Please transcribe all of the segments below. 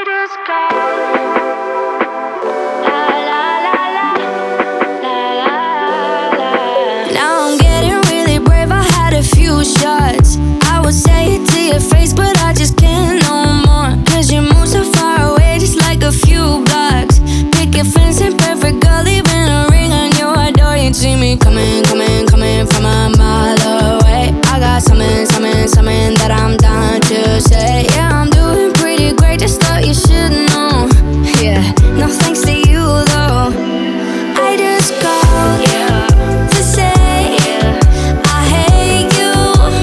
just call. La la la la, la la la. Now I'm getting really brave. I had a few shots. I would say it to your face, but I just can't no more. 'Cause you move so far away, just like a few blocks. Picket fence and perfect girl, leaving a ring on your door. You see me coming, coming, coming from a mile away. I got something, something, something that I'm dying to say. Yeah, I'm doing pretty great, just thought you should know. Yeah, no thanks to you though. I just called to say I hate you.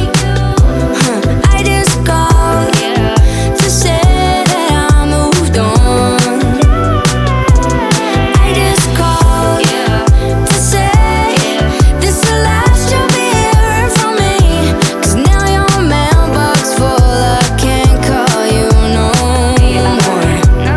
I just called to say that I moved on. I just called to say this the last you'll be hearing from me. 'Cause now your mailbox full, I can't call you no more.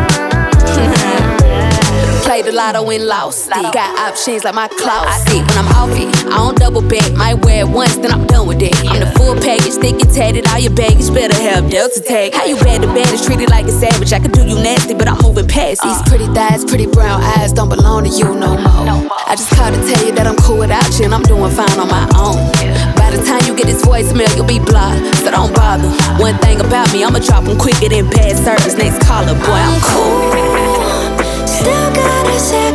Played the lotto and lost it. Got options like my closet. When I'm off it, I don't double back. Might wear it once, then I'm done with it. I'm the full package, thick and tatted. All your baggage better have Delta tag. How you bad to bad is treated like a savage. I could do you nasty, but I'm moving past these pretty thighs, pretty brown eyes. Don't belong to you no more. I just called to tell you that I'm cool without you and I'm doing fine on my own. By the time you get this voicemail, you'll be blocked, so don't bother. One thing about me, I'ma drop them quicker than bad service. Next caller, boy, I'm cool. Still gotta say